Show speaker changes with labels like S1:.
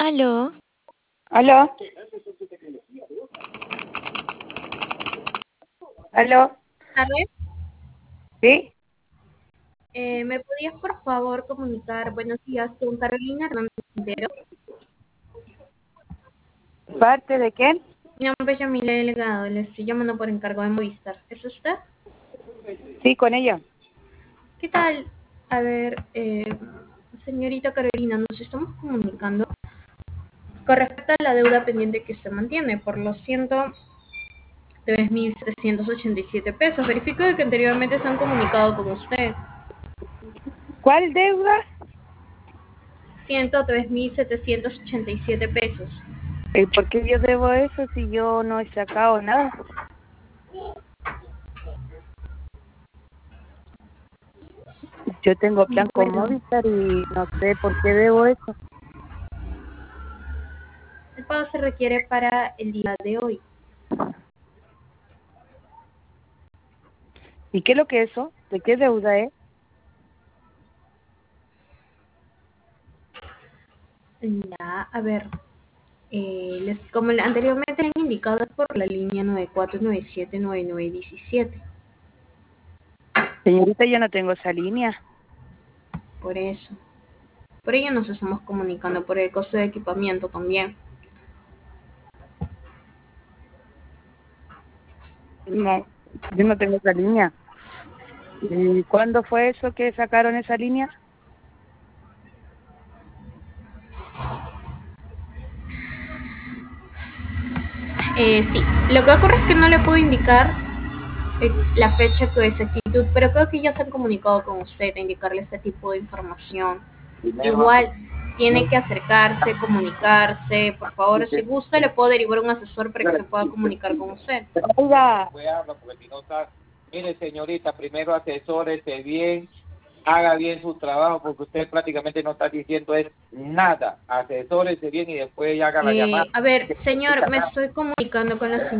S1: Aló,
S2: ¿Aló? ¿Aló?
S3: Tardes.
S2: ¿Sí?
S3: ¿Me podías por favor comunicar buenos días con Carolina Hernández Quintero?
S2: ¿Parte de quién?
S3: Mi nombre es Yamile Delgado, le estoy llamando por encargo de Movistar. ¿Es usted?
S2: Sí, con ella.
S3: ¿Qué tal? A ver, señorita Carolina, nos estamos comunicando con respecto a la deuda pendiente que usted mantiene por los 103.787 pesos. Verifico de que anteriormente se han comunicado con usted.
S2: ¿Cuál deuda?
S3: 103.787 pesos.
S2: ¿Por qué yo debo eso si yo no he sacado nada? Yo tengo plan con
S3: Bueno,
S2: Movistar y no sé por qué debo eso.
S3: el pago se requiere para el día de hoy.
S2: ¿Y qué es lo que es eso? ¿De qué deuda es?
S3: Ya, a ver, como anteriormente han indicado es por la línea 94979917.
S2: Señorita, yo no tengo esa línea.
S3: Por eso. Por ello nos estamos comunicando por el costo de equipamiento también.
S2: No, yo no tengo esa línea. ¿Y cuándo fue eso que sacaron esa línea?
S3: Sí, lo que ocurre es que no le puedo indicar la fecha con exactitud, pero creo que ya se han comunicado con usted a indicarle este tipo de información. Igual tiene que acercarse, comunicarse. Por favor, si gusta, le puedo derivar un asesor para que se pueda comunicar con usted.
S2: Oiga,
S4: Porque si no está, mire señorita, primero asesórese bien, haga bien su trabajo, porque usted prácticamente no está diciendo es nada. Asesórese bien y después haga la llamada.
S3: A ver, señor, me estoy comunicando con la señora.